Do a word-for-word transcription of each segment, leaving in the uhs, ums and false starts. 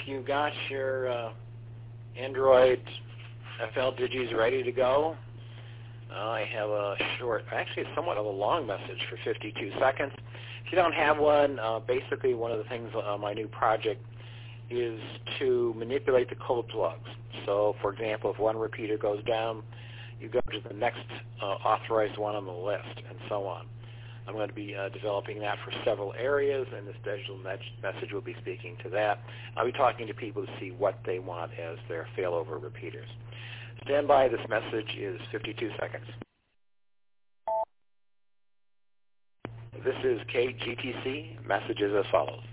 you got your uh, Android F L Digis ready to go, uh, I have a short, actually somewhat of a long message for fifty-two seconds. If you don't have one, uh, basically one of the things on my new project is to manipulate the code plugs. So, for example, if one repeater goes down, you go to the next uh, authorized one on the list, and so on. I'm going to be uh, developing that for several areas, and this digital message will be speaking to that. I'll be talking to people to see what they want as their failover repeaters. Stand by. This message is fifty-two seconds. This is K G T C. Messages as follows.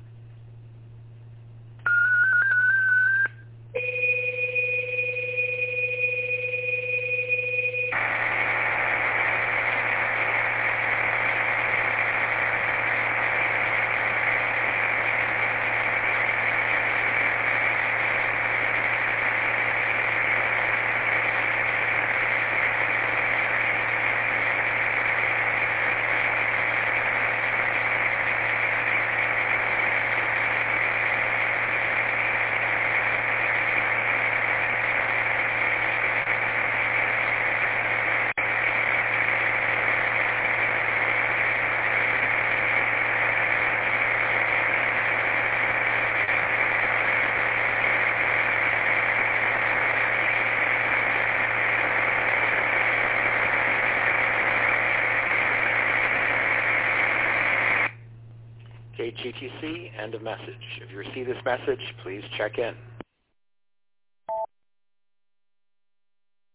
K G T C, end of message. If you receive this message, please check in.